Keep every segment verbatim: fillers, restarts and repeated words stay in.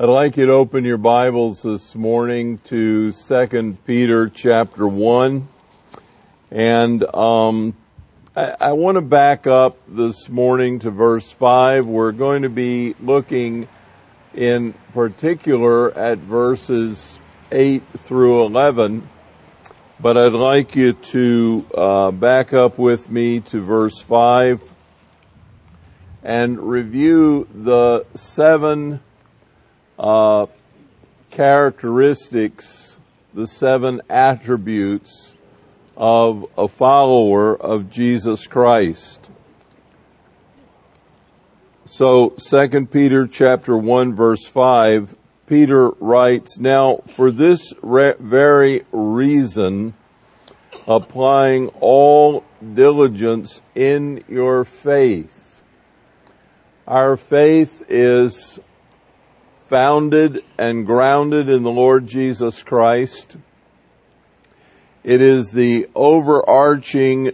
I'd like you to open your Bibles this morning to Second Peter chapter one. And um, I, I want to back up this morning to verse five. We're going to be looking in particular at verses eight through eleven. But I'd like you to uh, back up with me to verse five and review the seven Uh, characteristics, the seven attributes of a follower of Jesus Christ. So, Second Peter chapter one verse five, Peter writes, "Now for this re- very reason, applying all diligence in your faith." Our faith is founded and grounded in the Lord Jesus Christ. It is the overarching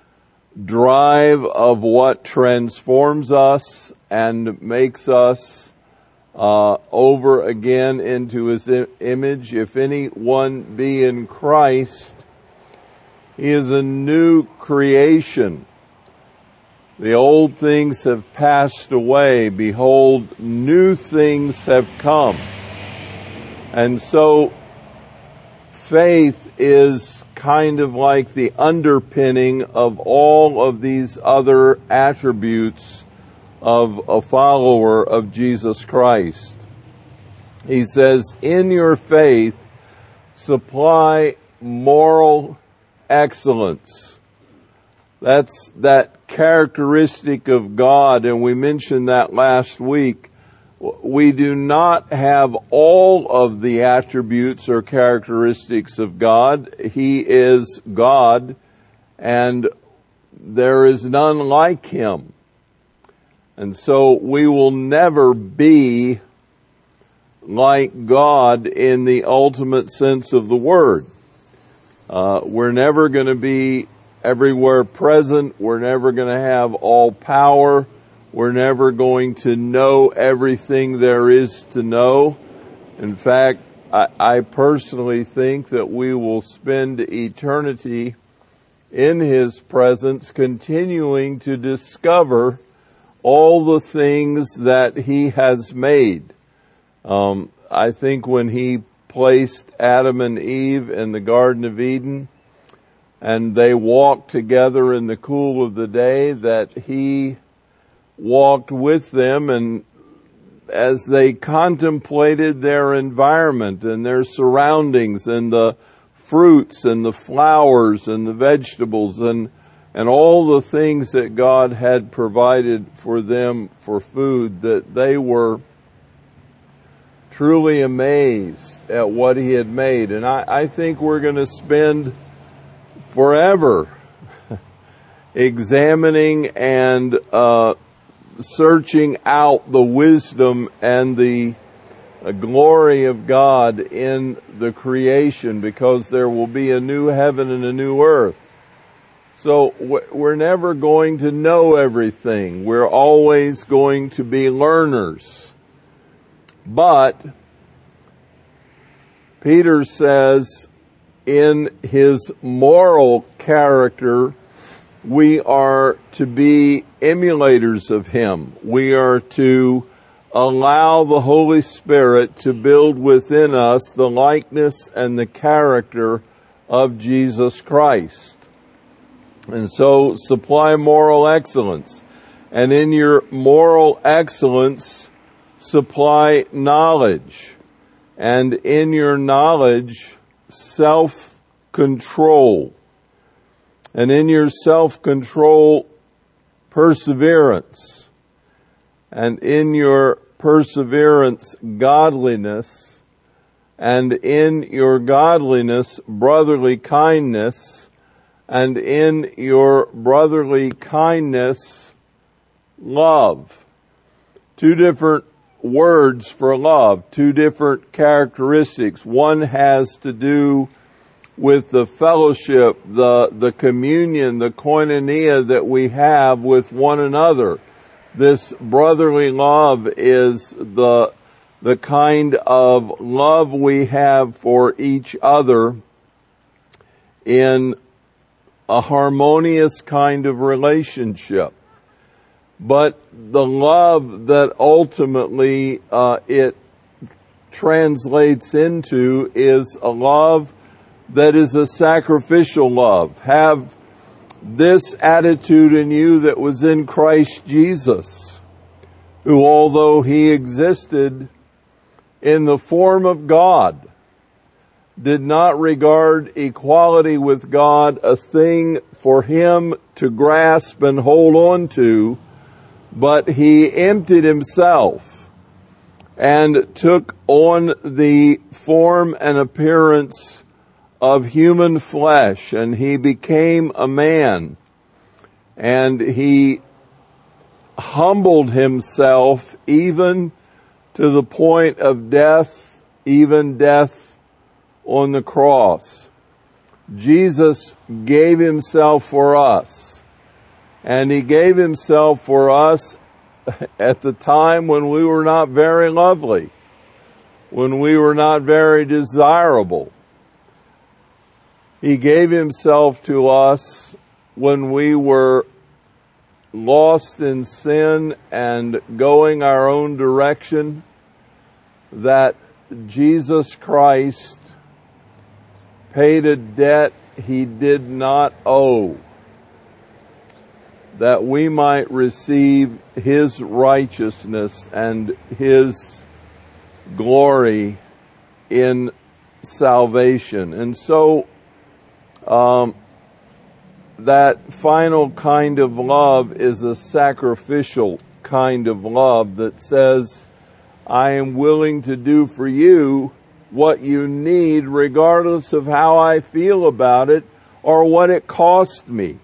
drive of what transforms us and makes us uh, over again into His i- image. If anyone be in Christ, he is a new creation. The old things have passed away. Behold, new things have come. And so, faith is kind of like the underpinning of all of these other attributes of a follower of Jesus Christ. He says, in your faith, supply moral excellence. That's that characteristic of God, and we mentioned that last week. We do not have all of the attributes or characteristics of God. He is God, and there is none like Him. And so we will never be like God in the ultimate sense of the word. Uh, we're never going to be everywhere present. We're never going to have all power. We're never going to know everything there is to know. In fact, I, I personally think that we will spend eternity in His presence continuing to discover all the things that He has made. Um, I think when He placed Adam and Eve in the Garden of Eden, and they walked together in the cool of the day, that He walked with them, and as they contemplated their environment and their surroundings and the fruits and the flowers and the vegetables and and all the things that God had provided for them for food, that they were truly amazed at what He had made. And I, I think we're going to spend forever examining and uh, searching out the wisdom and the uh, glory of God in the creation, because there will be a new heaven and a new earth. So we're never going to know everything. We're always going to be learners. But Peter says, in his moral character, we are to be emulators of Him. We are to allow the Holy Spirit to build within us the likeness and the character of Jesus Christ. And so, supply moral excellence. And in your moral excellence, supply knowledge. And in your knowledge, self-control. And in your self-control, perseverance. And in your perseverance, godliness. And in your godliness, brotherly kindness. And in your brotherly kindness, love. Two different words for love, two different characteristics. One has to do with the fellowship, the, the communion, the koinonia that we have with one another. This brotherly love is the the kind of love we have for each other in a harmonious kind of relationship. But the love that ultimately uh, it translates into is a love that is a sacrificial love. Have this attitude in you that was in Christ Jesus, who, although he existed in the form of God, did not regard equality with God a thing for him to grasp and hold on to, but he emptied himself and took on the form and appearance of human flesh, and he became a man, and he humbled himself even to the point of death, even death on the cross. Jesus gave himself for us, and he gave himself for us at the time when we were not very lovely, when we were not very desirable. He gave himself to us when we were lost in sin and going our own direction, that Jesus Christ paid a debt he did not owe, that we might receive his righteousness and his glory in salvation. And so um, that final kind of love is a sacrificial kind of love that says, I am willing to do for you what you need, regardless of how I feel about it or what it cost me.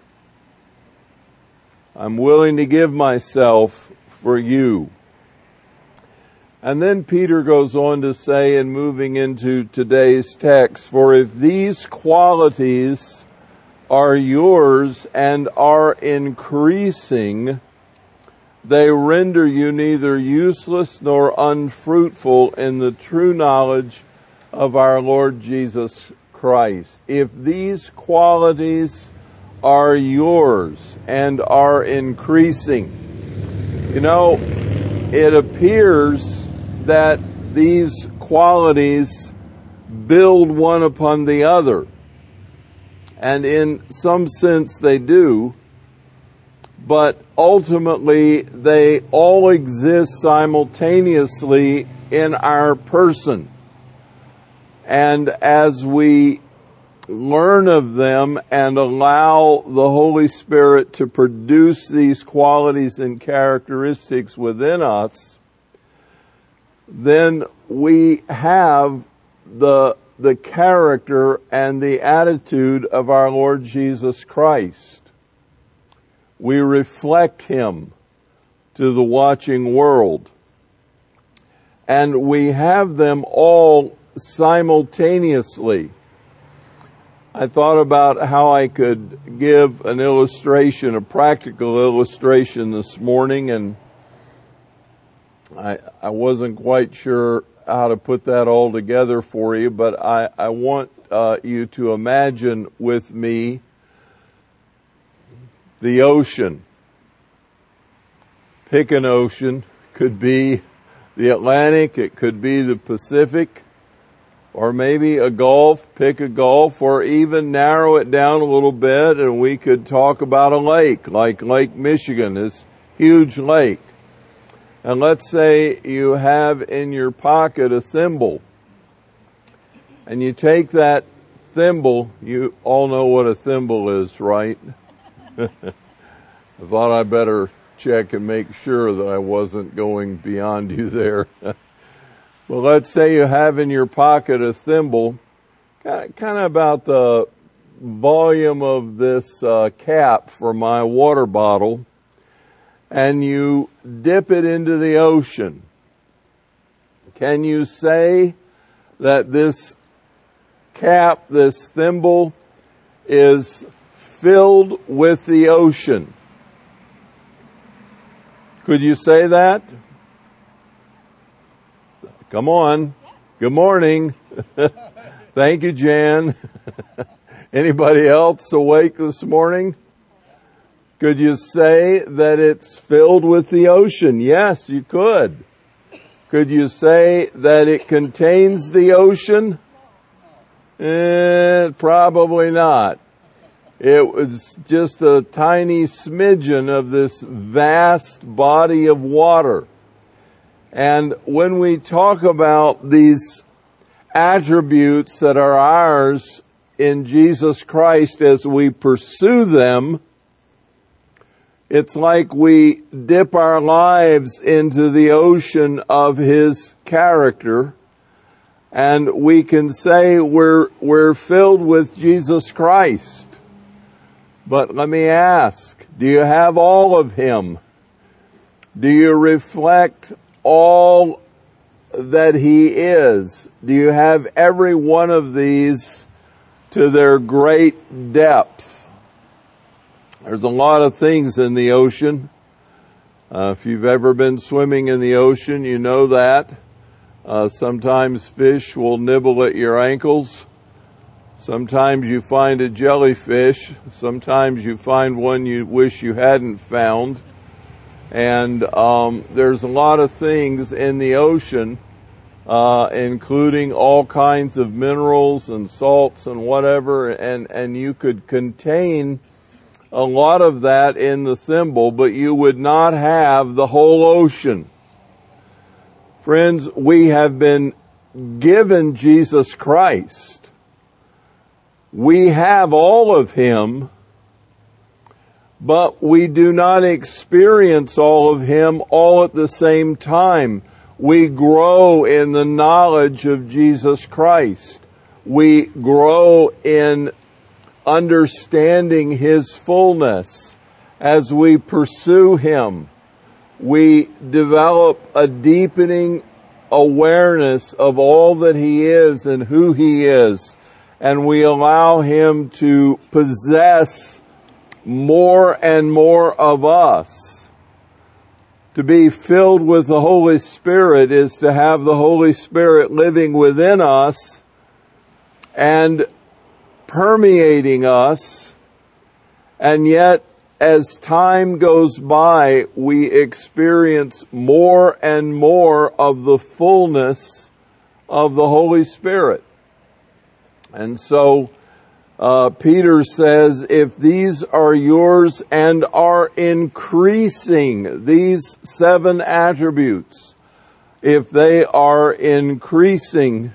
I'm willing to give myself for you. And then Peter goes on to say, in moving into today's text, for if these qualities are yours and are increasing, they render you neither useless nor unfruitful in the true knowledge of our Lord Jesus Christ. If these qualities are yours and are increasing, you know, it appears that these qualities build one upon the other. And in some sense they do, but ultimately they all exist simultaneously in our person. And as we learn of them and allow the Holy Spirit to produce these qualities and characteristics within us, then we have the the character and the attitude of our Lord Jesus Christ. We reflect him to the watching world. And we have them all simultaneously. I thought about how I could give an illustration, a practical illustration this morning, and I, I wasn't quite sure how to put that all together for you, but I, I want uh, you to imagine with me the ocean. Pick an ocean. Could be the Atlantic, it could be the Pacific, or maybe a Gulf. Pick a Gulf, or even narrow it down a little bit, and we could talk about a lake, like Lake Michigan, this huge lake. And let's say you have in your pocket a thimble, and you take that thimble. You all know what a thimble is, right? I thought I better check and make sure that I wasn't going beyond you there. Well, let's say you have in your pocket a thimble, kind of about the volume of this uh, cap for my water bottle, and you dip it into the ocean. Can you say that this cap, this thimble, is filled with the ocean? Could you say that? Come on. Good morning. Thank you, Jan. Anybody else awake this morning? Could you say that it's filled with the ocean? Yes, you could. Could you say that it contains the ocean? Eh, probably not. It was just a tiny smidgen of this vast body of water. And when we talk about these attributes that are ours in Jesus Christ as we pursue them, it's like we dip our lives into the ocean of His character, and we can say we're, we're filled with Jesus Christ. But let me ask, do you have all of Him? Do you reflect all that He is? Do you have every one of these to their great depth? There's a lot of things in the ocean. Uh, if you've ever been swimming in the ocean, you know that. Uh, sometimes fish will nibble at your ankles. Sometimes you find a jellyfish. Sometimes you find one you wish you hadn't found. And um, there's a lot of things in the ocean, uh, including all kinds of minerals and salts and whatever, and, and you could contain a lot of that in the thimble, but you would not have the whole ocean. Friends, we have been given Jesus Christ. We have all of Him, but we do not experience all of Him all at the same time. We grow in the knowledge of Jesus Christ. We grow in understanding His fullness as we pursue Him. We develop a deepening awareness of all that He is and who He is, and we allow Him to possess more and more of us. To be filled with the Holy Spirit is to have the Holy Spirit living within us and permeating us, and yet as time goes by, we experience more and more of the fullness of the Holy Spirit. And so Uh, Peter says, if these are yours and are increasing, these seven attributes, if they are increasing,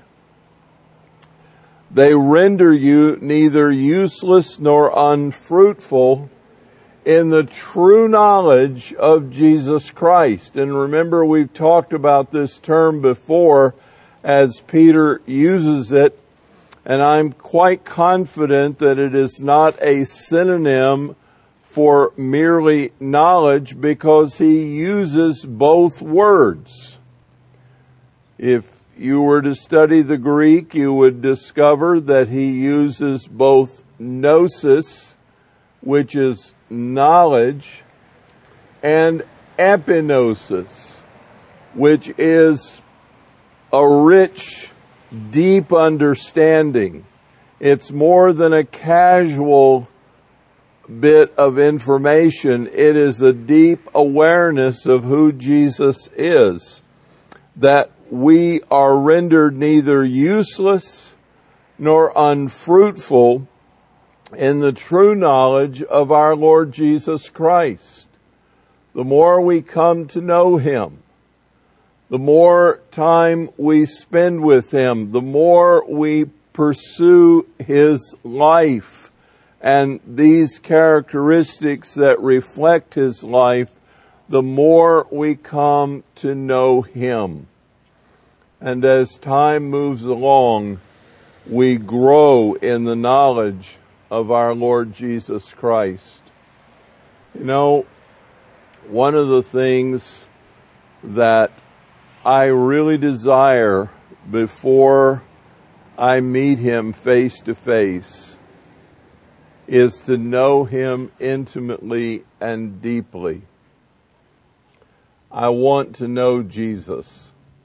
they render you neither useless nor unfruitful in the true knowledge of Jesus Christ. And remember, we've talked about this term before as Peter uses it. And I'm quite confident that it is not a synonym for merely knowledge, because he uses both words. If you were to study the Greek, you would discover that he uses both gnosis, which is knowledge, and epignosis, which is a rich, deep understanding. It's more than a casual bit of information. It is a deep awareness of who Jesus is, that we are rendered neither useless nor unfruitful in the true knowledge of our Lord Jesus Christ. The more we come to know Him, the more time we spend with Him, the more we pursue His life and these characteristics that reflect His life, the more we come to know Him. And as time moves along, we grow in the knowledge of our Lord Jesus Christ. You know, one of the things that I really desire before I meet Him face to face is to know Him intimately and deeply. I want to know Jesus.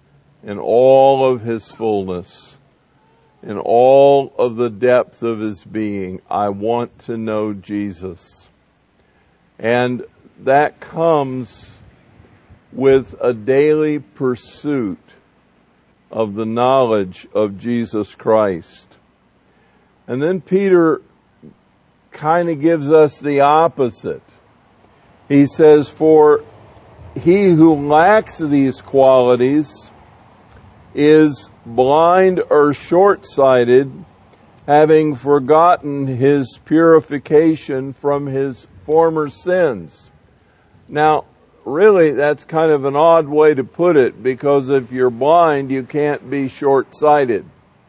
in all of his fullness, in all of the depth of his being. I want to know Jesus. And that comes with a daily pursuit of the knowledge of Jesus Christ. And then Peter kind of gives us the opposite. He says, for he who lacks these qualities is blind or short-sighted, having forgotten his purification from his former sins. Now, really, that's kind of an odd way to put it, because if you're blind, you can't be short-sighted.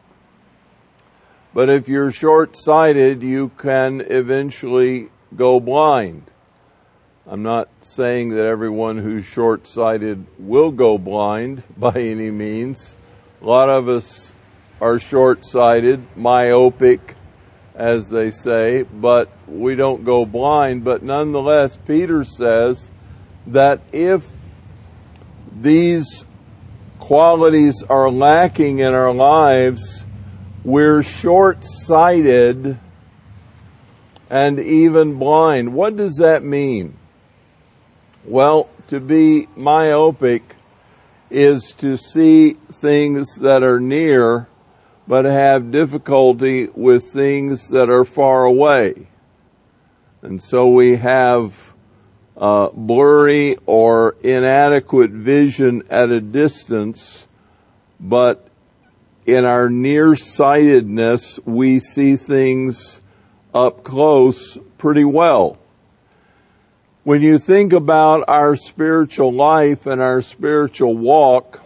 But if you're short-sighted, you can eventually go blind. I'm not saying that everyone who's short-sighted will go blind by any means. A lot of us are short-sighted, myopic, as they say, but we don't go blind. But nonetheless, Peter says that if these qualities are lacking in our lives, we're short-sighted and even blind. What does that mean? Well, to be myopic is to see things that are near, but have difficulty with things that are far away. And so we have uh, blurry or inadequate vision at a distance, but in our nearsightedness, we see things up close pretty well. When you think about our spiritual life and our spiritual walk,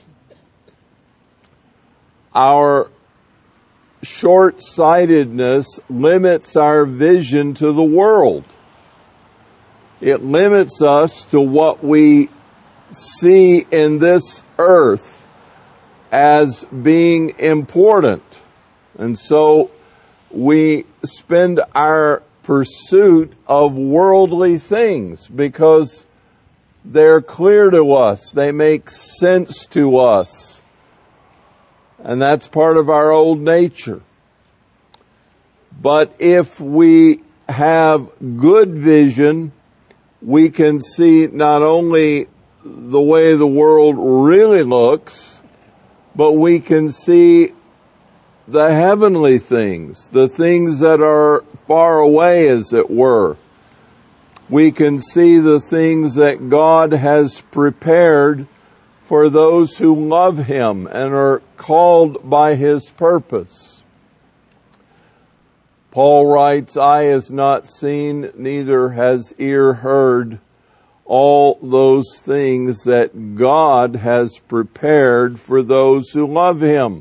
our short-sightedness limits our vision to the world. It limits us to what we see in this earth as being important. And so we spend our pursuit of worldly things because they're clear to us. They make sense to us. And that's part of our old nature. But if we have good vision, we can see not only the way the world really looks, but we can see the heavenly things, the things that are far away, as it were. We can see the things that God has prepared for those who love Him and are called by His purpose. Paul writes, "Eye has not seen, neither has ear heard, all those things that God has prepared for those who love Him."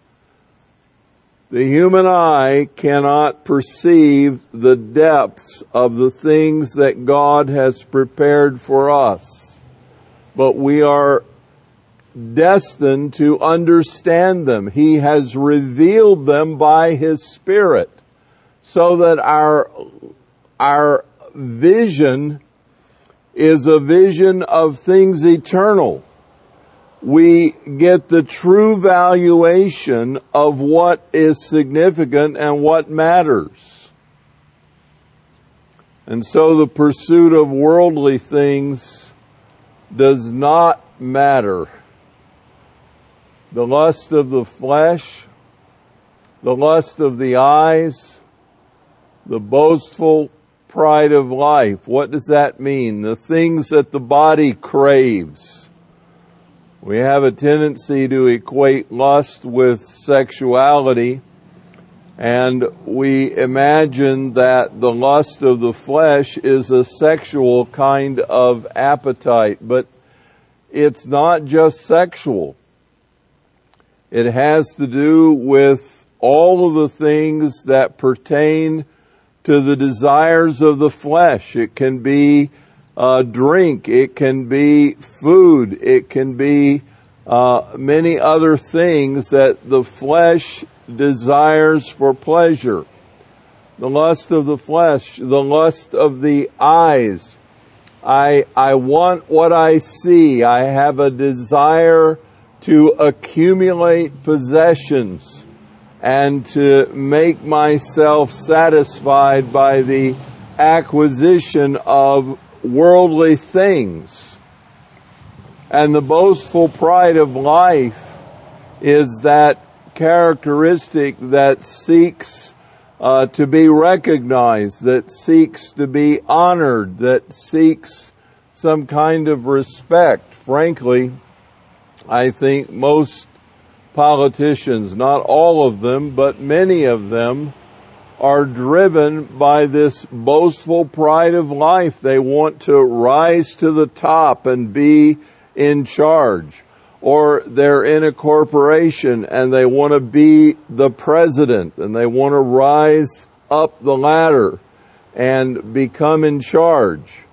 The human eye cannot perceive the depths of the things that God has prepared for us, but we are destined to understand them. He has revealed them by His Spirit, so that our, our vision is a vision of things eternal. We get the true valuation of what is significant and what matters. And so the pursuit of worldly things does not matter. The lust of the flesh, the lust of the eyes, the boastful pride of life. What does that mean? The things that the body craves. We have a tendency to equate lust with sexuality, and we imagine that the lust of the flesh is a sexual kind of appetite, but it's not just sexual. It has to do with all of the things that pertain to the desires of the flesh. It can be Uh, drink, it can be food, it can be uh, many other things that the flesh desires for pleasure. The lust of the flesh, the lust of the eyes. I, I want what I see. I have a desire to accumulate possessions and to make myself satisfied by the acquisition of worldly things. And the boastful pride of life is that characteristic that seeks uh, to be recognized, that seeks to be honored, that seeks some kind of respect. Frankly, I think most politicians, not all of them, but many of them, are driven by this boastful pride of life. They want to rise to the top and be in charge. Or they're in a corporation and they want to be the president and they want to rise up the ladder and become in charge.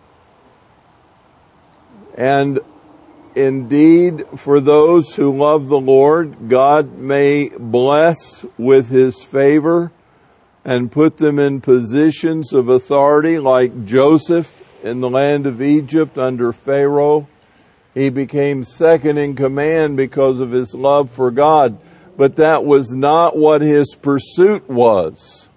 And indeed, for those who love the Lord, God may bless with His favor and put them in positions of authority, like Joseph in the land of Egypt under Pharaoh. He became second in command because of his love for God. But that was not what his pursuit was.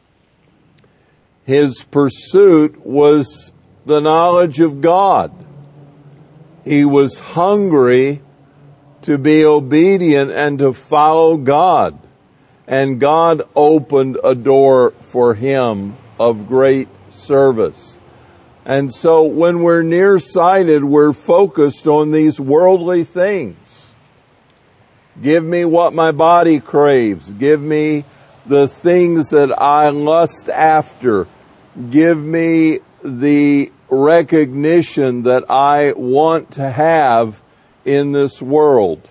His pursuit was the knowledge of God. He was hungry to be obedient and to follow God. And God opened a door for him of great service. And so when we're nearsighted, we're focused on these worldly things. Give me what my body craves. Give me the things that I lust after. Give me the recognition that I want to have in this world.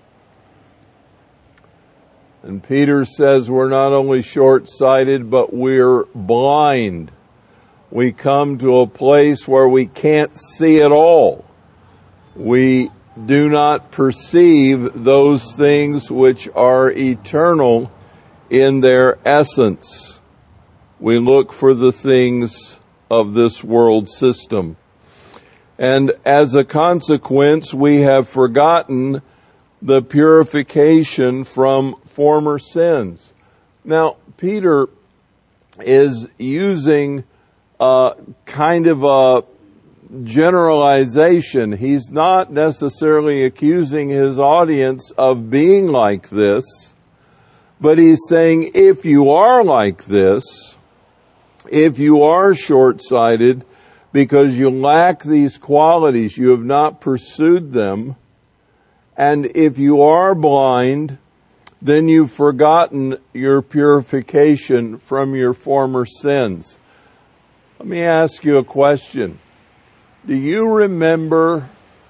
And Peter says we're not only short-sighted, but we're blind. We come to a place where we can't see it all. We do not perceive those things which are eternal in their essence. We look for the things of this world system. And as a consequence, we have forgotten the purification from former sins. Now, Peter is using Uh, kind of a generalization. He's not necessarily accusing his audience of being like this, but he's saying if you are like this, if you are short-sighted because you lack these qualities, you have not pursued them, and if you are blind, then you've forgotten your purification from your former sins. Let me ask you a question. Do you remember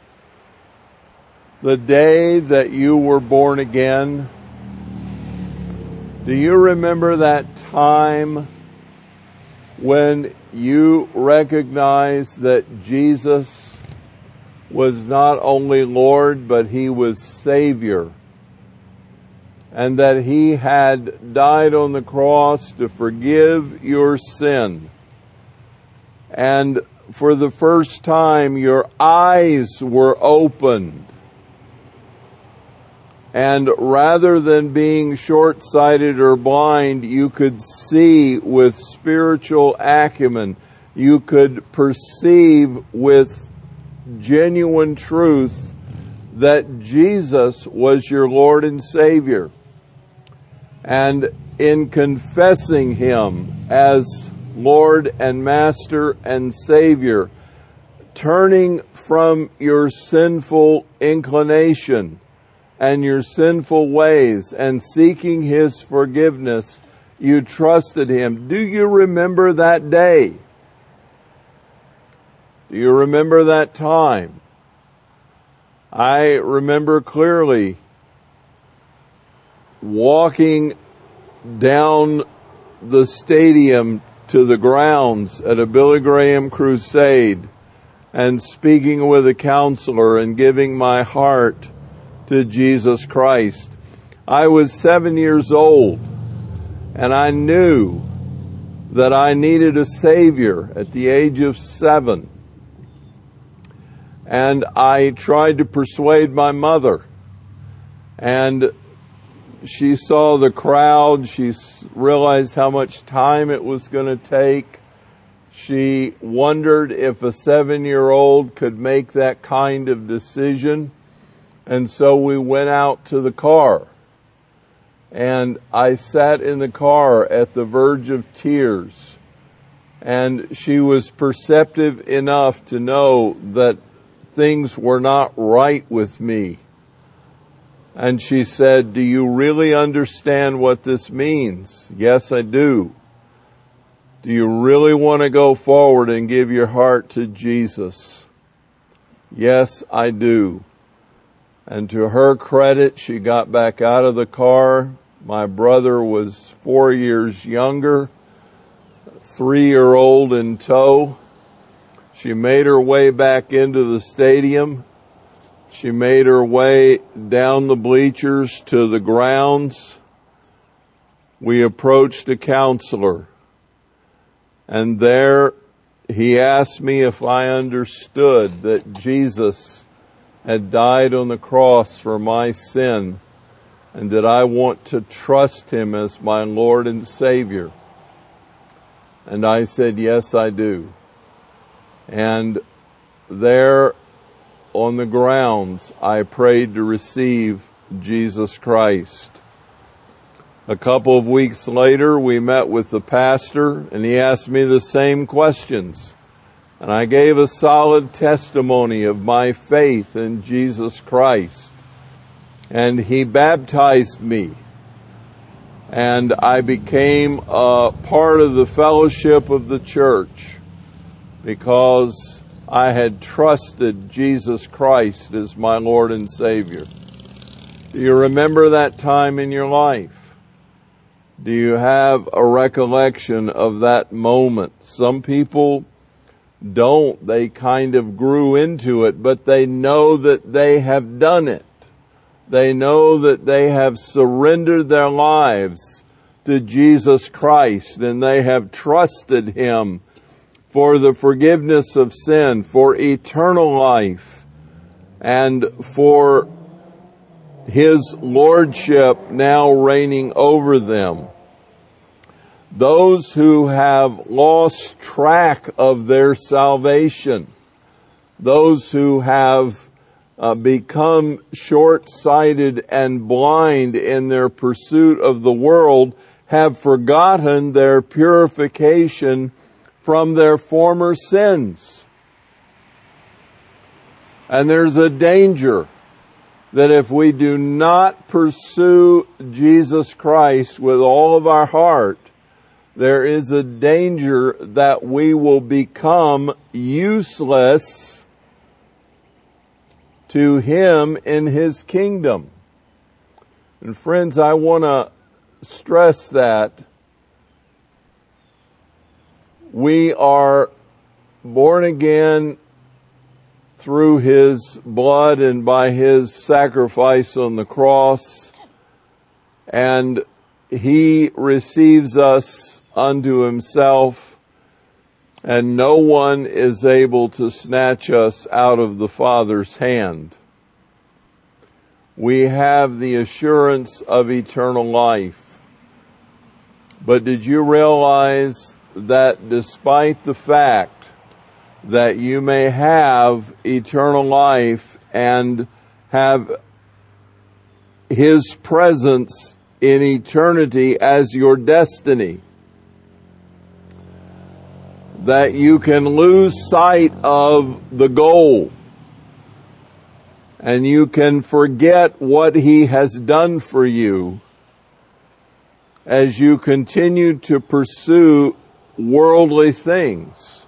the day that you were born again? Do you remember that time when you recognized that Jesus was not only Lord, but He was Savior, and that He had died on the cross to forgive your sin? And for the first time, your eyes were opened. And rather than being short-sighted or blind, you could see with spiritual acumen. You could perceive with genuine truth that Jesus was your Lord and Savior. And in confessing Him as Lord and Master and Savior, turning from your sinful inclination and your sinful ways and seeking His forgiveness, you trusted Him. Do you remember that day? Do you remember that time? I remember clearly walking down the stadium to the grounds at a Billy Graham crusade and speaking with a counselor and giving my heart to Jesus Christ. I was seven years old and I knew that I needed a Savior at the age of seven. And I tried to persuade my mother. And she saw the crowd. She realized how much time it was going to take. She wondered if a seven-year-old could make that kind of decision. And so we went out to the car. And I sat in the car at the verge of tears. And she was perceptive enough to know that things were not right with me. And she said, "Do you really understand what this means?" "Yes, I do." "Do you really want to go forward and give your heart to Jesus?" "Yes, I do." And to her credit, she got back out of the car. My brother was four years younger, three-year-old in tow. She made her way back into the stadium. She made her way down the bleachers to the grounds. We approached a counselor. And there he asked me if I understood that Jesus had died on the cross for my sin, and that I want to trust him as my Lord and Savior. And I said, "Yes, I do." And there on the grounds, I prayed to receive Jesus Christ. A couple of weeks later, we met with the pastor, and he asked me the same questions. And I gave a solid testimony of my faith in Jesus Christ. And he baptized me. And I became a part of the fellowship of the church because I had trusted Jesus Christ as my Lord and Savior. Do you remember that time in your life? Do you have a recollection of that moment? Some people don't. They kind of grew into it, but they know that they have done it. They know that they have surrendered their lives to Jesus Christ, and they have trusted him for the forgiveness of sin, for eternal life, and for his lordship now reigning over them. Those who have lost track of their salvation, those who have uh, become short-sighted and blind in their pursuit of the world, have forgotten their purification from their former sins. And there's a danger that if we do not pursue Jesus Christ with all of our heart, there is a danger that we will become useless to him in his kingdom. And friends, I want to stress that we are born again through his blood and by his sacrifice on the cross, and he receives us unto himself, and no one is able to snatch us out of the Father's hand. We have the assurance of eternal life. But did you realize that despite the fact that you may have eternal life and have his presence in eternity as your destiny, that you can lose sight of the goal and you can forget what he has done for you as you continue to pursue worldly things?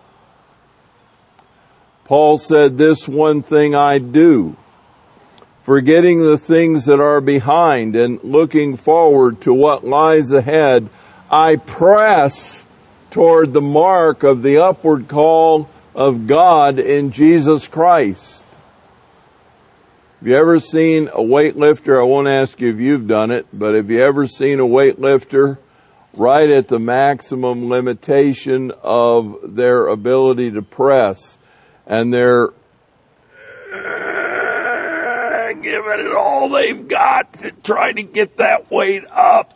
Paul said, "This one thing I do, forgetting the things that are behind and looking forward to what lies ahead, I press toward the mark of the upward call of God in Jesus Christ." Have you ever seen a weightlifter? I won't ask you if you've done it, but have you ever seen a weightlifter right at the maximum limitation of their ability to press, and they're giving it all they've got to try to get that weight up.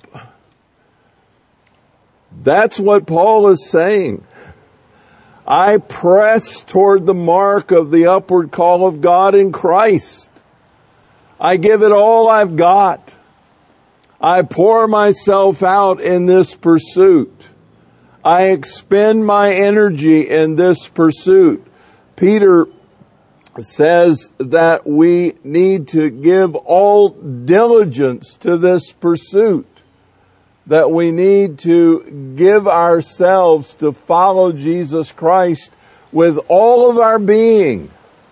That's what Paul is saying. I press toward the mark of the upward call of God in Christ. I give it all I've got. I pour myself out in this pursuit. I expend my energy in this pursuit. Peter says that we need to give all diligence to this pursuit, that we need to give ourselves to follow Jesus Christ with all of our being,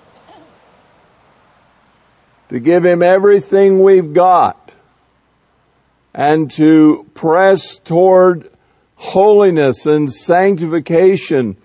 to give Him everything we've got, and to press toward holiness and sanctification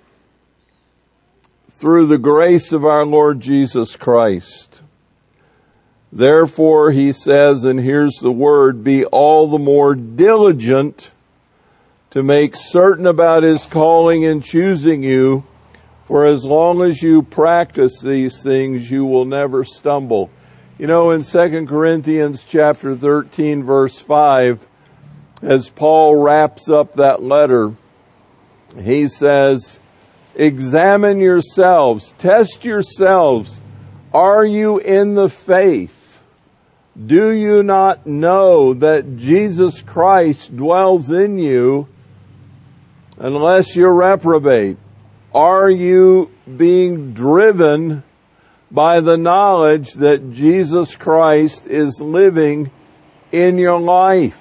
through the grace of our Lord Jesus Christ. Therefore, he says, and here's the word, be all the more diligent to make certain about His calling and choosing you, for as long as you practice these things, you will never stumble. You know, in Second Corinthians chapter thirteen, verse five, as Paul wraps up that letter, he says, examine yourselves, test yourselves. Are you in the faith? Do you not know that Jesus Christ dwells in you unless you're reprobate? Are you being driven by the knowledge that Jesus Christ is living in your life?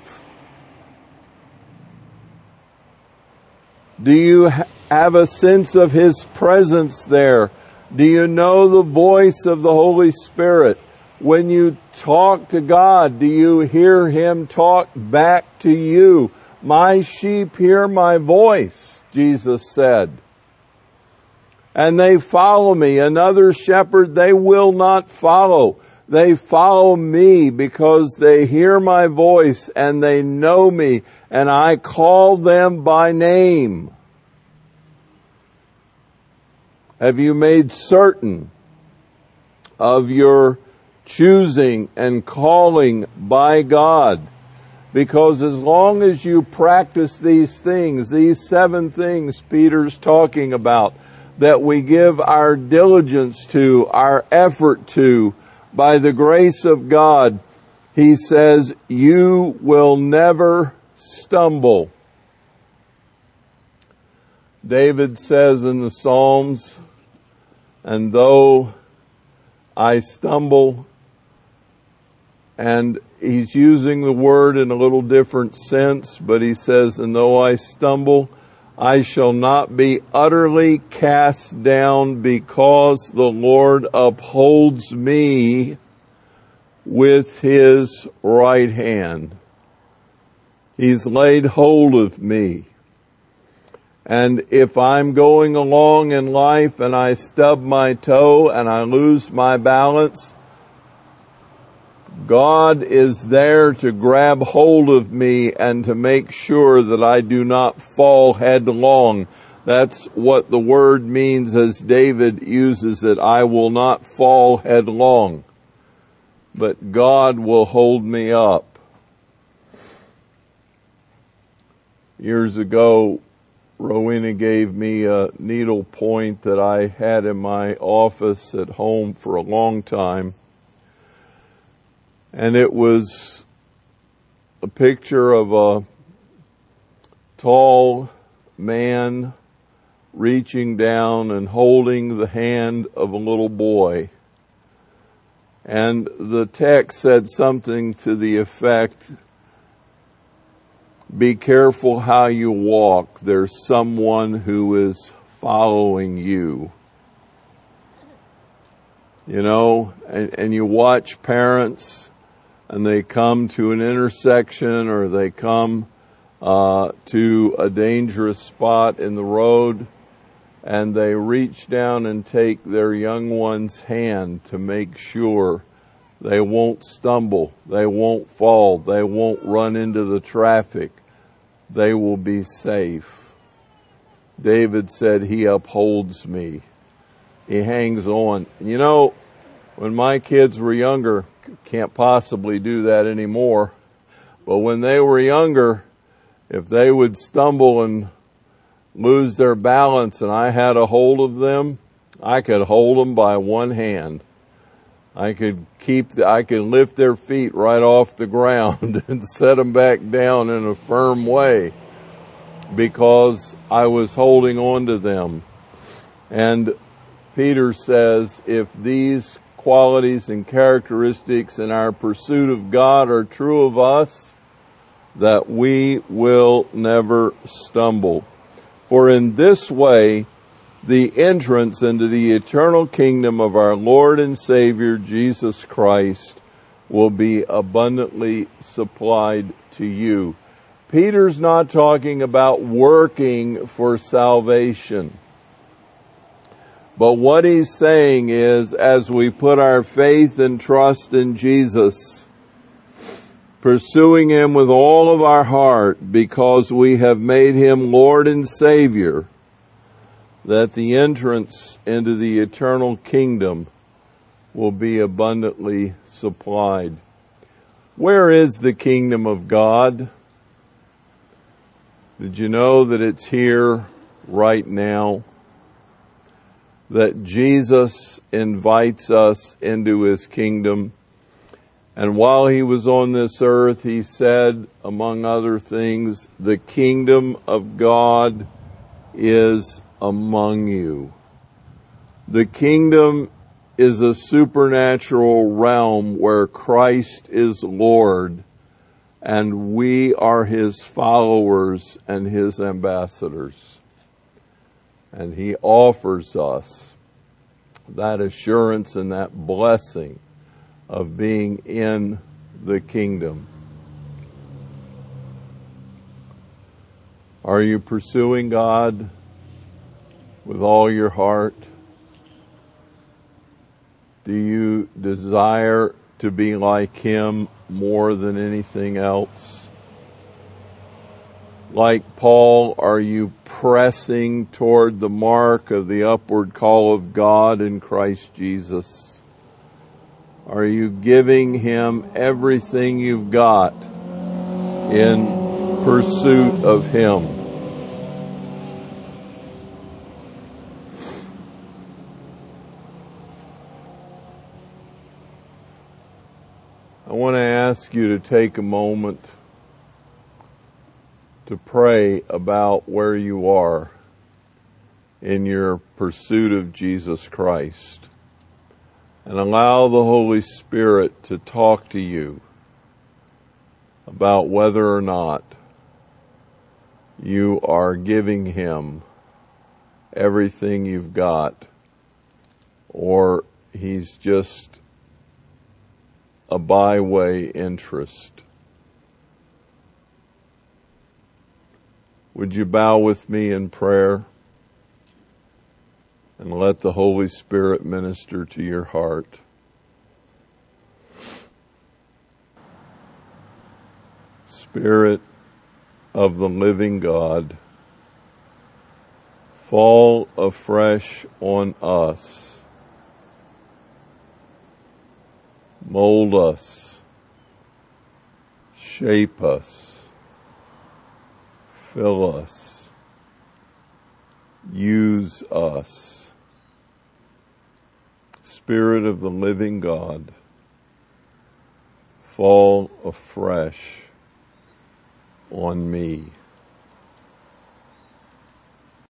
Do you have a sense of His presence there? Do you know the voice of the Holy Spirit? When you talk to God, do you hear Him talk back to you? My sheep hear my voice, Jesus said, and they follow me. Another shepherd they will not follow. They follow me because they hear my voice and they know me, and I call them by name. Have you made certain of your choosing and calling by God? Because as long as you practice these things, these seven things Peter's talking about, that we give our diligence to, our effort to, by the grace of God, he says, you will never stumble. David says in the Psalms, and though I stumble, and he's using the word in a little different sense, but he says, and though I stumble, I shall not be utterly cast down, because the Lord upholds me with His right hand. He's laid hold of me. And if I'm going along in life and I stub my toe and I lose my balance, God is there to grab hold of me and to make sure that I do not fall headlong. That's what the word means as David uses it. I will not fall headlong, but God will hold me up. Years ago, Rowena gave me a needle point that I had in my office at home for a long time. And it was a picture of a tall man reaching down and holding the hand of a little boy. And the text said something to the effect, be careful how you walk. There's someone who is following you. You know, and, and you watch parents, and they come to an intersection, or they come uh, to a dangerous spot in the road, and they reach down and take their young one's hand to make sure they won't stumble, they won't fall, they won't run into the traffic. They will be safe. David said, He upholds me. He hangs on. You know, when my kids were younger, can't possibly do that anymore. But when they were younger, if they would stumble and lose their balance and I had a hold of them, I could hold them by one hand. I could keep, the, I could lift their feet right off the ground and set them back down in a firm way because I was holding on to them. And Peter says, if these qualities and characteristics in our pursuit of God are true of us, that we will never stumble. For in this way, the entrance into the eternal kingdom of our Lord and Savior Jesus Christ will be abundantly supplied to you. Peter's not talking about working for salvation. But what he's saying is, as we put our faith and trust in Jesus, pursuing Him with all of our heart because we have made Him Lord and Savior, that the entrance into the eternal kingdom will be abundantly supplied. Where is the kingdom of God? Did you know that it's here right now? That Jesus invites us into His kingdom. And while He was on this earth, He said, among other things, the kingdom of God is among you. The kingdom is a supernatural realm where Christ is Lord and we are His followers and His ambassadors. And He offers us that assurance and that blessing of being in the kingdom. Are you pursuing God with all your heart? Do you desire to be like Him more than anything else? Like Paul, are you pressing toward the mark of the upward call of God in Christ Jesus? Are you giving Him everything you've got in pursuit of Him? I want to ask you to take a moment to pray about where you are in your pursuit of Jesus Christ, and allow the Holy Spirit to talk to you about whether or not you are giving Him everything you've got, or He's just a byway interest. Would you bow with me in prayer and let the Holy Spirit minister to your heart? Spirit of the living God, fall afresh on us. Mold us, shape us, fill us, use us. Spirit of the living God, fall afresh on me.